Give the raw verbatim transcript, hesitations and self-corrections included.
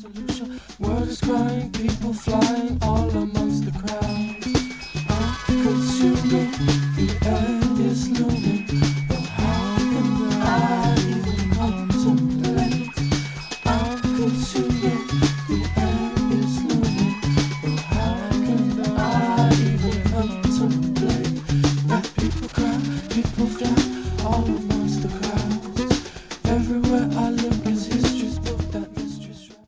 solution. World is crying, people flying all amongst the crowds. I'm consuming, the end is looming. But how can I even contemplate? I'm consuming, the end is looming. But how can I even contemplate? That people cry, people fly.